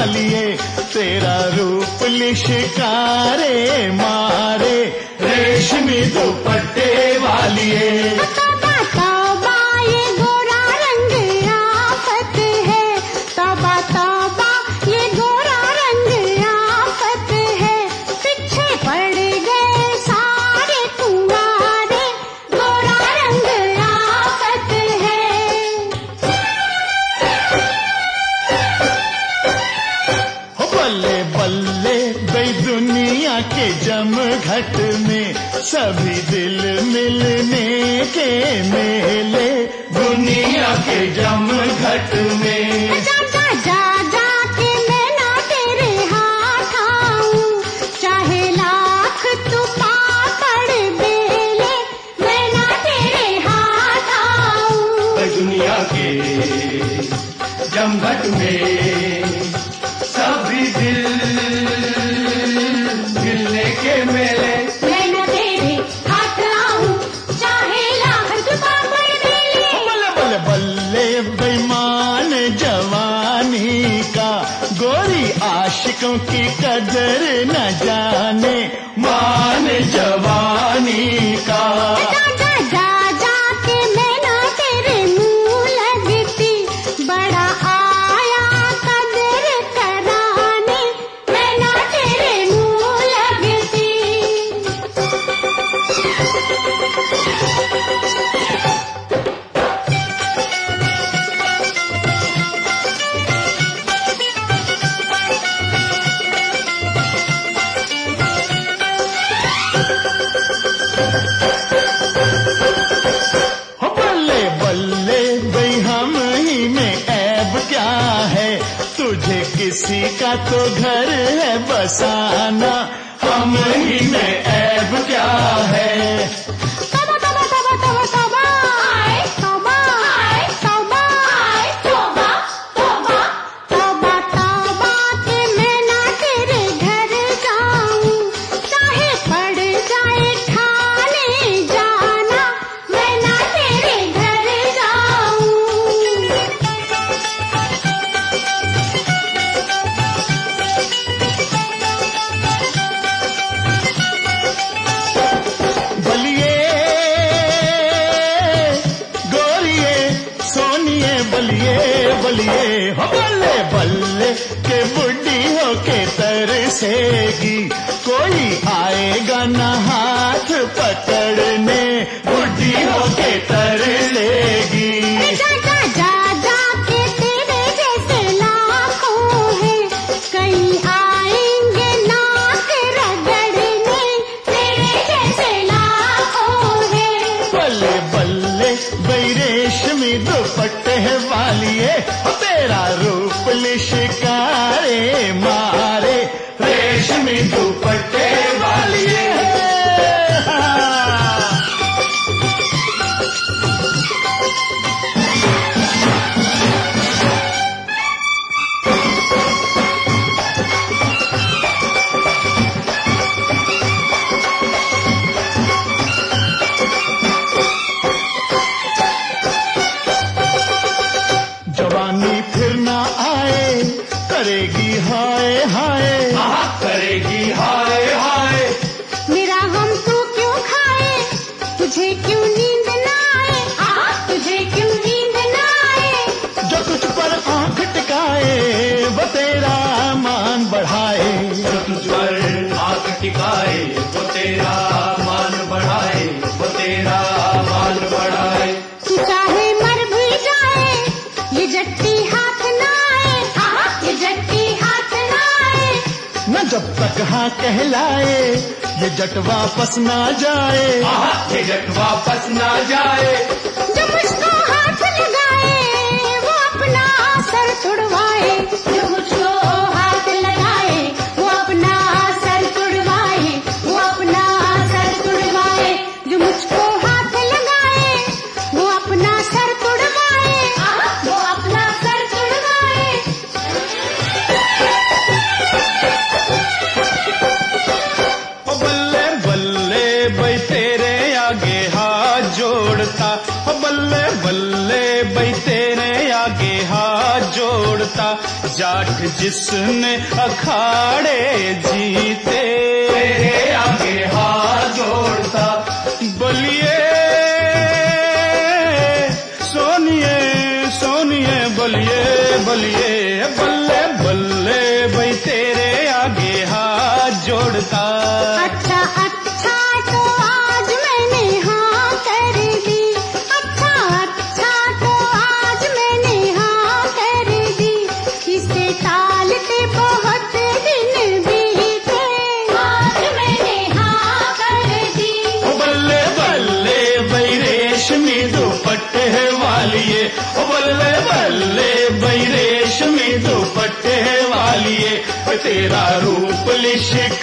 वालिए, तेरा रूप लिशकारे मारे, रेशमी दुपट्टे वालिए। दुनिया के जमघट में सभी दिल मिलने के मेले, दुनिया के जमघट में। जा जा जा के मैं ना तेरे हाथ आऊं, चाहे लाख तू पापड़ बेले, मैं ना तेरे हाथ आऊं। दुनिया के जमघट में सभी दिल मिलने के मेले, मैं न तेरे हाथ आऊं, चाहे लाख तू पापड़ बेले। बल्ले बल्ले बल्ले बेईमान जवानी का, गोरी आशिकों की कदर न जाने, मान जवानी का। जा जा जा के मैं ना तेरे मुंह लगती, बड़ा आया कदर कराने, मैं ना तेरे मुंह लगती। बल्ले बल्ले बई हम ही में ऐब क्या है, तुझे किसी का तो घर है बसाना, हम ही में ऐब क्या है। तौबा तौबा तौबा तौबा तौबा, आए तौबा, आए तौबा, आए तौबा तौबा तौबा तौबा के मैं ना तेरे घर जाऊं, चाहे पड़ जाए खाने जाना, मैं ना तेरे घर जाऊं। बलिए गोरिए सोनिए, बलिए बलिए हो बल्ले बल्ले के बुढ़ी हो के तरसेगी, कोई आएगा न हाथ पकड़ने, बुढ़ी हो के तरसेगी। जा जा जा जा के तेरे जैसे लाखों हैं, कहीं आएंगे नाक रगड़ने, तेरे जैसे लाखों हैं। बल्ले बल्ले बई रेशमी दुपट्टे वालिए, तेरा रूप लिशकारे मारे, रेशमी दुपट्टे वालिए। जवानी फिर ना आए, करेगी हाय हाय, करेगी हाय हाय। मेरा हम तू क्यों खाए, तुझे क्यों नींद ना आए, तुझे क्यों नींद ना आए। जो तुझ पर आंख टिकाए वो तेरा मान बढ़ाए, जो तुझ पर आंख टिकाए वो तेरा मान बढ़ाए, वो तेरा मान बढ़ाए। तू चाहे मर भी जाए, ये जट्टी हाथ ना आए, ये जट्टी हाथ ना आए। न जब तक हाँ कहलाए, ये जट वापस ना जाए, ये जट वापस ना जाए। जो मुझको हाथ लगाए वो अपना सर तुड़वाए, जो मुझको हाथ लगाए वो अपना सर तुड़वाए, वो अपना सर तुड़वाए। जो मुझको हाथ लगाए वो अपना सर तुड़वाए, वो अपना सर तुड़वाए। ओ बल्ले बल्ले भाई तेरे आगे हाथ जोड़ता, ओ बल्ले जिसने अखाड़े जीते, तेरे आगे हाथ जोड़ता। बोलिए सोनिए सोनिए, बोलिए बोलिए बल्ले बल्ले भाई तेरे आगे हाथ जोड़ता। अच्छा अच्छा तो आज मैंने हाँ कर दी, अच्छा अच्छा तो आज मैंने हाँ कर दी, इसे टालते बहुत दिन बीते, आज मैंने हाँ कर दी। ओ बल्ले बल्ले भाई रेशमी दुपट्टे वालिए, ओ बल्ले बल्ले भाई रेशमी दुपट्टे वालिए, तेरा रूप लिशक